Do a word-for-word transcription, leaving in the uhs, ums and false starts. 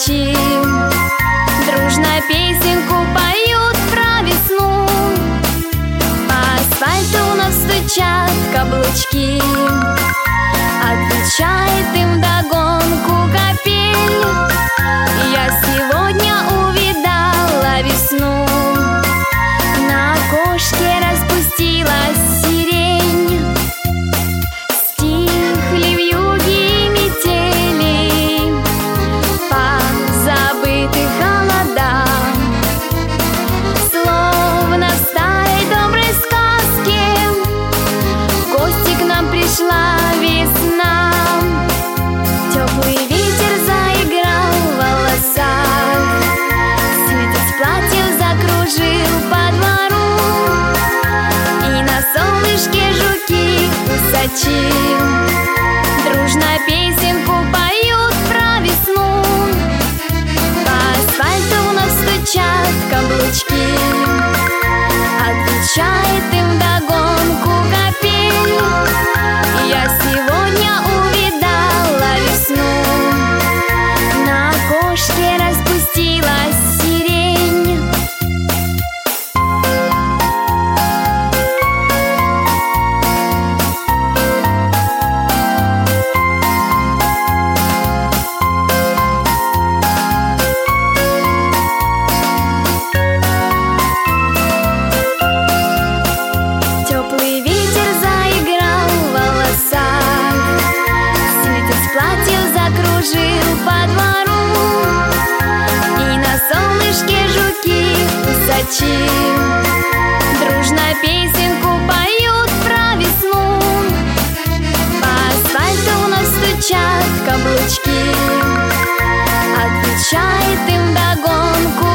усачи дружно песенку поют про весну. По асфальту вновь стучат каблучки, отвечает им вдогонку капель. Я сегодня увидала весну, на окошке распустилась сирень. Стихли вьюги и метели по забытых холодам, словно в старой доброй сказке в гости к нам пришла весна. Теплый ветер заиграл в волосах, светец платьев закружил по двору, и на солнышке жуки усачи дружно песенку поют про весну. По асфальту вновь стучат каблучки, отвечает им вдогонку капель. Я сегодня увидала весну, на окошке распустилась сирень. Теплый ветер заиграл в волосах, светец платьев закружил по двору, и на солнышке жуки усачи дружно песенку поют про весну. По асфальту вновь стучат каблучки, отвечает им вдогонку